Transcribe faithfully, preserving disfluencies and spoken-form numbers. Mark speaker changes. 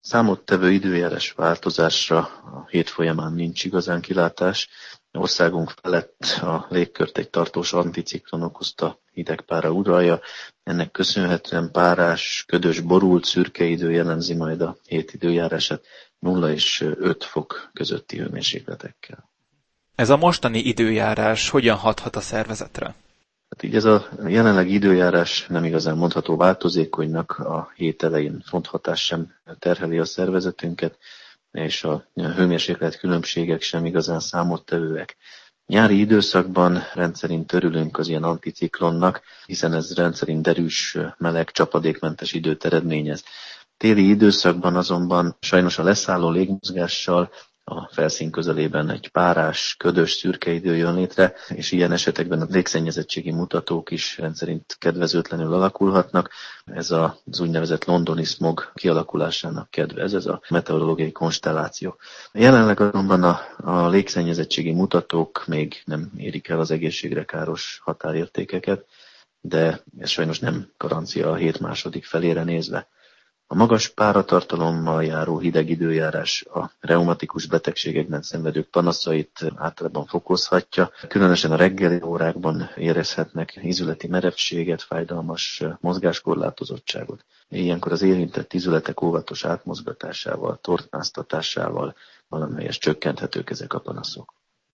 Speaker 1: Számottevő időjárás változásra a hét folyamán nincs igazán kilátás. Országunk felett a légkört egy tartós anticiklon okozta hideg pára uralja. Ennek köszönhetően párás, ködös, borult, szürke idő jellemzi majd a hét időjárását nulla és öt fok közötti hőmérsékletekkel.
Speaker 2: Ez a mostani időjárás hogyan hathat a szervezetre?
Speaker 1: Hát így ez a jelenlegi időjárás nem igazán mondható változékonynak, a hét elején fonthatás sem terheli a szervezetünket, és a hőmérséklet különbségek sem igazán számottevőek. Nyári időszakban rendszerint örülünk az ilyen anticiklonnak, hiszen ez rendszerint derűs, meleg, csapadékmentes időt eredményez. Téli időszakban azonban sajnos a leszálló légmozgással a felszín közelében egy párás, ködös, szürke idő jön létre, és ilyen esetekben a légszennyezettségi mutatók is rendszerint kedvezőtlenül alakulhatnak. Ez az úgynevezett londoni smog kialakulásának kedvez, ez a meteorológiai konstelláció. Jelenleg azonban a, a légszennyezettségi mutatók még nem érik el az egészségre káros határértékeket, de ez sajnos nem garancia a hét második felére nézve. A magas páratartalommal járó hideg időjárás a reumatikus betegségekben szenvedők panaszait általában fokozhatja. Különösen a reggeli órákban érezhetnek ízületi merevséget, fájdalmas mozgáskorlátozottságot. Ilyenkor az érintett ízületek óvatos átmozgatásával, tornáztatásával valamelyest csökkenthetők ezek a panaszok.